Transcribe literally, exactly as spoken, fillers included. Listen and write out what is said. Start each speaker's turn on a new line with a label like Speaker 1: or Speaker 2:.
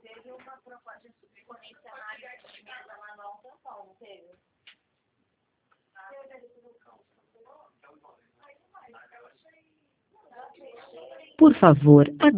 Speaker 1: teve uma proposta de convencionar de atendimento lá no São Paulo, não teve?
Speaker 2: Por favor,